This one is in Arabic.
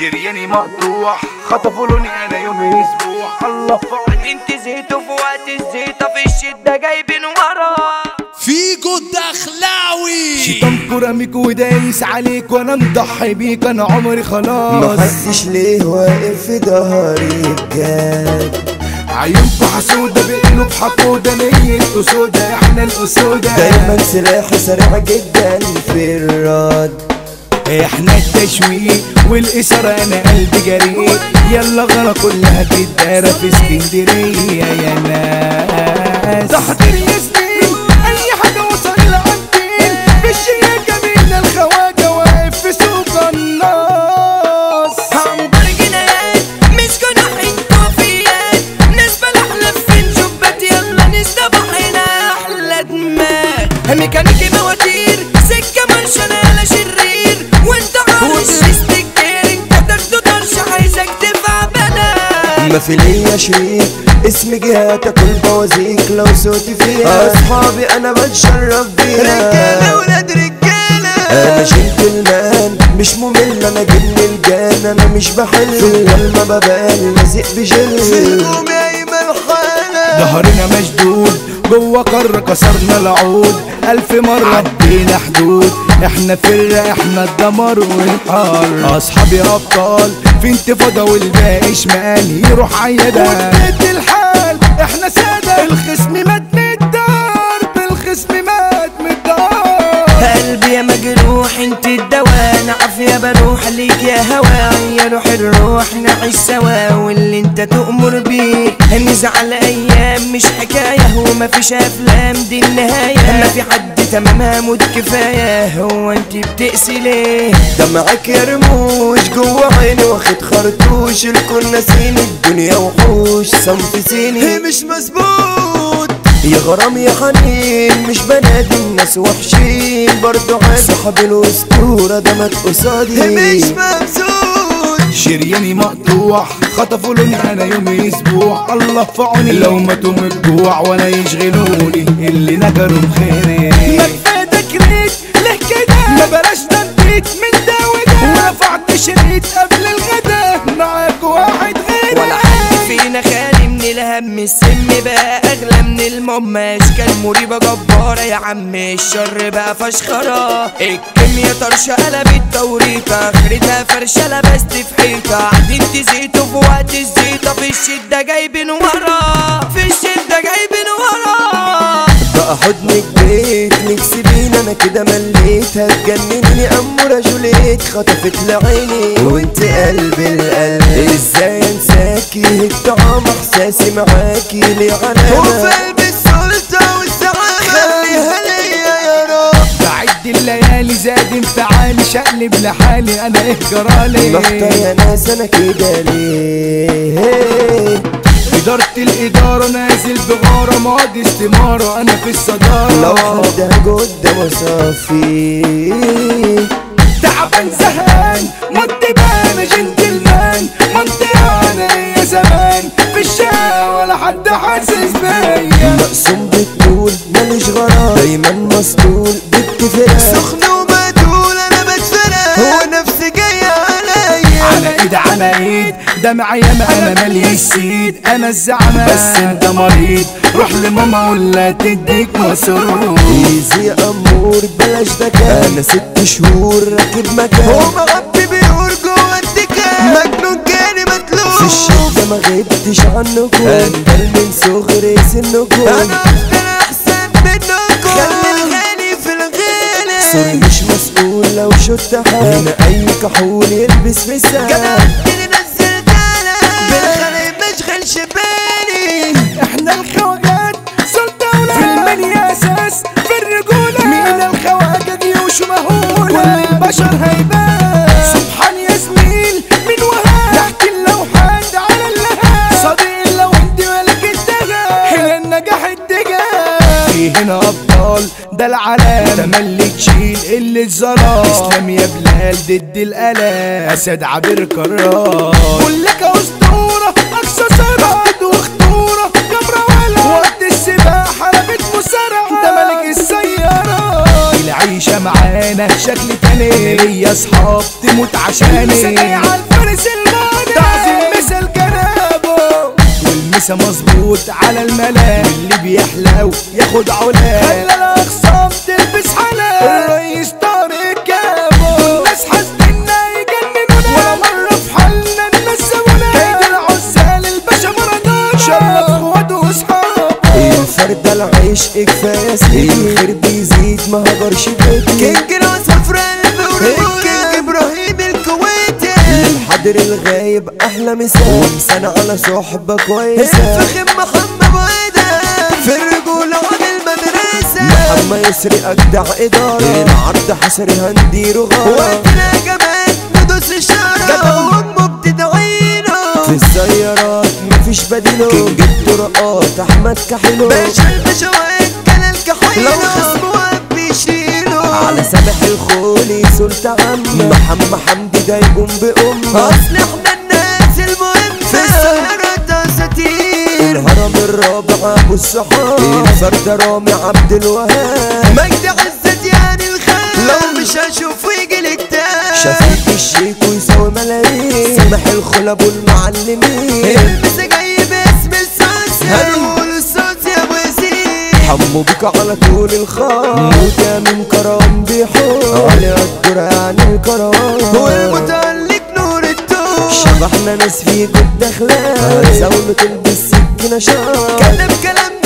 شرياني مقطوع خطفوا لوني انا يوم اسبوع. الله فوق انت زيتوا في وقت الزيطة في الشدة جايبين ورا فيجو الدخلاوي. شيطانكوا راميك ودايس عليك وانا مضحي بيك انا عمري خلاص. محدش ليه واقف في ظهري بجد. عيونكوا حسودة بقلوب حقودة نيتكوا سودا احنا الاسودة. دايما سلاحي سريع جدا في الرد. احنا التشويق والاثارة انا قلبي جريء. يلا غلا كلها تتدارى في اسكندرية يا ناس. تحضير يا سنين اي حاجة وصل العدين. بالشياكة من الخواجة واقف في سوق الناس. عنبر جنايات مسكوا ناحية كوفيات. ناس بلحلف في نجوبات يلا نستبح هنا احلى دماغ. ميكانيكي مواتير سكة مرشانة على شرير. وانت عارش استكتير انت ترددرش عايزك تدفع بلا. ما في ليا شريك اسم جهاتك والبوازيك لو صوتي فيها. اصحابي انا بتشرف بيها. رجالة ولاد رجالة انا جنتلمان مش ممل. انا جن الجان انا مش بحل. في الكلمة ببان لازق بجل. في الهجوم ايمن حالة ظهرنا مشدود جوا قارة كسرنا العود. 1000 مرة عدينا حدود. احنا فرقة احنا الدمر والحار. اصحابي ابطال في انتفاضة والباقي شمال يروح عيادة. وبيت الحال احنا سادة. الخصم مات من الدار الخصم مات من الدار. قلبي يا مجروح انت الدواء. انا عافية بروح ليك يا هوا. يا روح الروح نعيش سوا واللي انت تؤمر بيه. نزعل ايام مش حكاية ومفيش افلام دي النهاية. ما في حد تمام موت كفاية. هو انت بتقسي ليه؟ دمعك يا رموش جوا عيني واخد خرطوش. الكل ناسيني الدنيا وحوش صنف سيني مش مظبوط. يا غرام يا حنين مش بنادي الناس وحشين. برضو عادي صاحبي الاسطورة ده مات قصادي مش مبسوط. شرياني مقطوع خطفوا لوني انا يوم اسبوع. الله في عوني لو ماتوا من الجوع ولا يشغلوني اللي نجروا بخيري. ما كفايه تكريت ليه كده؟ ما بلاش تنبيت من ده وده. ورفعت شريط قبل الغدا معاك واحد غيري. ولا حد فينا خالي من الهم. السم بقى اغلى من المهم. اشكال مريبة جبارة يا عم. الشر بقى فشخرة. الكيميا طرشة قلبت توريطة. اخرتها فرشة لبست في حيطة. قاعدين تزيتوا في وقت الزيطة. في الشدة جايبين ورا في الشدة جايبين ورا. بقى حضنك بيت نفسي بينا انا كده مليت. هتجنني امورة جوليت خطفت لعيني وانت قلبي القلب. ازاي انساكي الطعام احساسي معاكي ليه علامة. وفي قلبي السلطة والسعادة خليها ليا يا رب. بعد الليالي زاد انفعالي. شقلب لحالي انا ايه جرالي. محتار يا ناس انا كده ليه. إدارة الإدارة نازل بغارة. ماضي استمارة أنا في الصدارة. لو حد قدام صافي تعبان زهقان مدبان جنتلمان. منطقة أنا يا زمان في الشارع ولا حد حاسس بيا. مقسوم بالطول ماليش غرام. دايما مسطول باتفاق. سخن ومقتول انا بتفرق. هو نفسي جاي عليا. على ايد على ايد دمع ياما انا ماليش سيد. انا الزعمة بس انت مريض. روح لماما ولا تديك مصروف. ايزي يا امور بلاش دكان. انا 6 شهور راكب مكان. هو مغطي بيقول جوه الدكان. مجنون جاني متلوف. في الشدة ما غبتش عنكم. اندل من صغري سنكم. انا افضل احسن منكم. خلي الغالي في الغالي. سوري مش مسؤول لو شفت حال. هنا اي كحول يلبس في ساعة. جدعتني نزل دانا. بالخلي مشغلش بالي. احنا الخواجات سلطة في المنيا اساس في الرجولة. مين الخواجة جيوش مهولة. والبشر هيبان سبحان يا زميل من وهاب. تحت اللوحات على اللهاب. صديق لو انت ملك الدجال. هنا النجاح الدجال. في هنا ابطال ده العلام. تملي تشيل اللي اتظلم. اسلام يا بلال ضد الالام. اسد عبير كرار. قول لك اسطورة اقصى سرعة. وخطورة جبرة ولا وقت السباحة. انا بيت مسرعة ده ملك السيارة. العيشة معانا شكل تاني. ليا اصحاب تموت عشاني. سجاي عالفارس مسا مظبوط على الملا، واللي بيحلو ياخد علا، خلى الاخصام تلبس حلا. الرئيس طارق كابو الناس حاسديننا يجننونا، ولا مرة في حالنا الناس سابونا. كيد العزال الباشا مارادونا، شرف اخواته واصحابه. الفردة العيش كفاية سنين، الخير بيزيد ما هجرش بيتي. كينج العصافرة الكينج ابراهيم الكويتي، الحضر الغايب احلى مثال، ومسان على صحبة كويسة. الفخم محمد وإيده في الرجولة وعن المدرسة، محمد يسري اجدع ادارة، العرض حصري هنديره غارة، وقتنا جمال ندوس الشارع، جدع وامه بتدعينا. في السيارات مفيش بديله، كينج الطرقات احمد كحيلو، باشا البشوات كان الكحيلو، لو خصمه بيشيله. على سامح الخولي سلطة عم محمد حمدي ده يقوم بأمه، اصل احنا الناس المهمة في السيارات اساطير. الهرم الرابع ابو الصحاب، الفردة رامي عبد الوهاب، مجدي عزت يعني الخال، لو مش هشوفه يجي الكتاب. شفيق الشيك ويساوي ملايين، سامح الخلب والمعلمين، المسا جاي باسم الصوص، هنقول الصوص يا ابو ياسين. حمو بيك على طول الخط، موتى من كرم بيحور، علي الدور يعني الكرم، والمتألق نور الدور. شبحنا ناس في جد اخلاق، زاوية تلبس سكينة شار، كلام